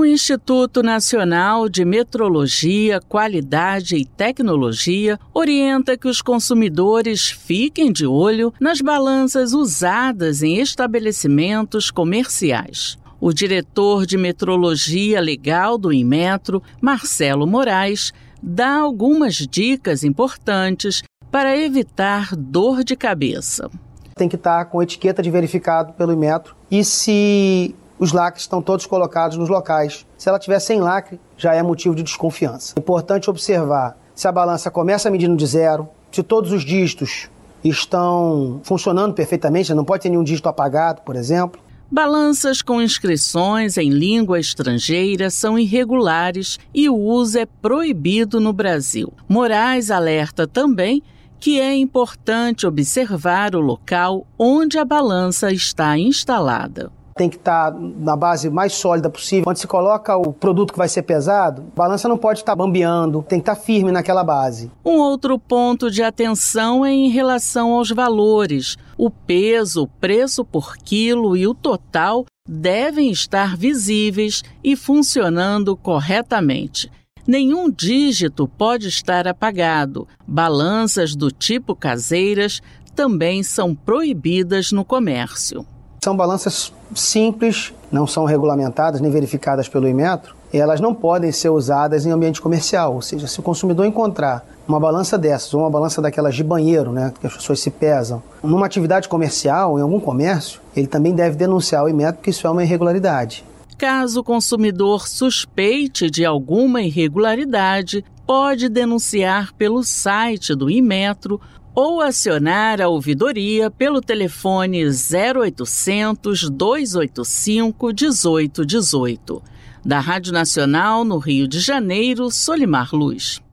O Instituto Nacional de Metrologia, Qualidade e Tecnologia orienta que os consumidores fiquem de olho nas balanças usadas em estabelecimentos comerciais. O diretor de Metrologia Legal do Inmetro, Marcelo Moraes, dá algumas dicas importantes para evitar dor de cabeça. Tem que estar com etiqueta de verificado pelo Inmetro e se os lacres estão todos colocados nos locais. Se ela tiver sem lacre, já é motivo de desconfiança. É importante observar se a balança começa medindo de zero, se todos os dígitos estão funcionando perfeitamente, não pode ter nenhum dígito apagado, por exemplo. Balanças com inscrições em língua estrangeira são irregulares e o uso é proibido no Brasil. Moraes alerta também que é importante observar o local onde a balança está instalada. Tem que estar na base mais sólida possível. Quando se coloca o produto que vai ser pesado, a balança não pode estar bambeando, tem que estar firme naquela base. Um outro ponto de atenção é em relação aos valores. O peso, o preço por quilo e o total devem estar visíveis e funcionando corretamente. Nenhum dígito pode estar apagado. Balanças do tipo caseiras também são proibidas no comércio. São balanças simples, não são regulamentadas nem verificadas pelo Inmetro. Elas não podem ser usadas em ambiente comercial. Ou seja, se o consumidor encontrar uma balança dessas, ou uma balança daquelas de banheiro, que as pessoas se pesam, numa atividade comercial, em algum comércio, ele também deve denunciar ao Inmetro que isso é uma irregularidade. Caso o consumidor suspeite de alguma irregularidade, pode denunciar pelo site do Inmetro ou acionar a ouvidoria pelo telefone 0800 285 1818. Da Rádio Nacional, no Rio de Janeiro, Solimar Luz.